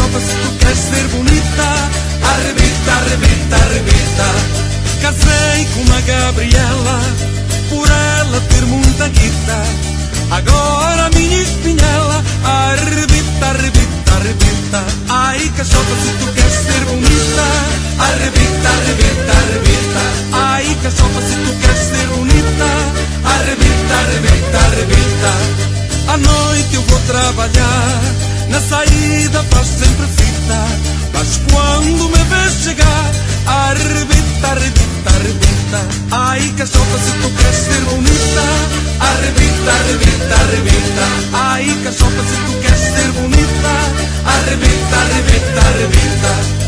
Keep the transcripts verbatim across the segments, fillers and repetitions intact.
cachorra, se tu queres ser bonita, arrebita, arrebita, arrebita. Casei com uma Gabriela, por ela ter muita guita. Agora a minha espinhela, arrebita, arrebita, arrebita. Ai, cachorra, se tu queres ser bonita, arrebita, arrebita, arrebita. Ai, cachorra, se tu queres ser bonita, arrebita, arrebita, arrebita. À noite eu vou trabalhar, na saída faz sempre fita. Mas quando me vês chegar, arrebita, arrebita, arrebita. Ai, cachorra, se tu queres ser bonita, arrebita, arrebita, arrebita. Ai, cachorra, se tu queres ser bonita, arrebita, arrebita, arrebita.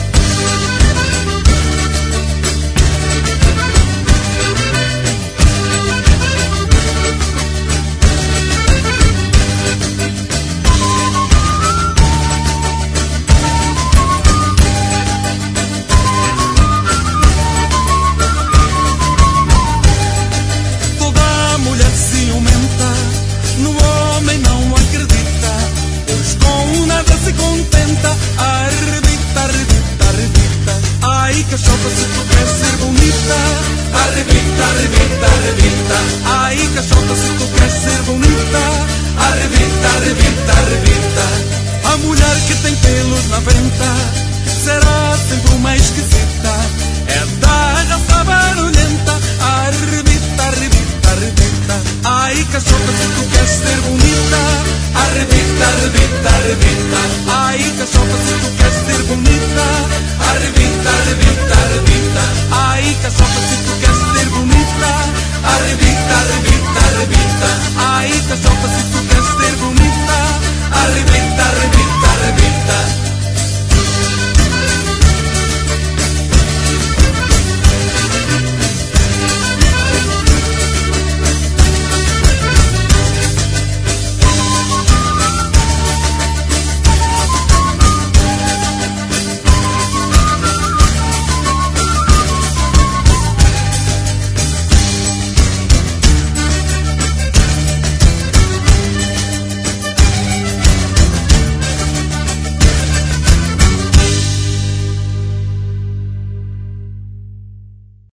Arrebita, arrebita, arrebita. Ai, cachorra, se tu queres ser bonita, arrebita, arrebita, arrebita. Ai, cachorra, se tu queres ser bonita, arrebita, arrebita, arrebita. A mulher que tem pelos na venta será sempre uma esquisita. É da raça barulhenta, arrebita, arrebita, arrebita. Ai, cachorra, se tu queres ser bonita, arrebita, arrebita, arrebita. Ai, cachorra, se tu queres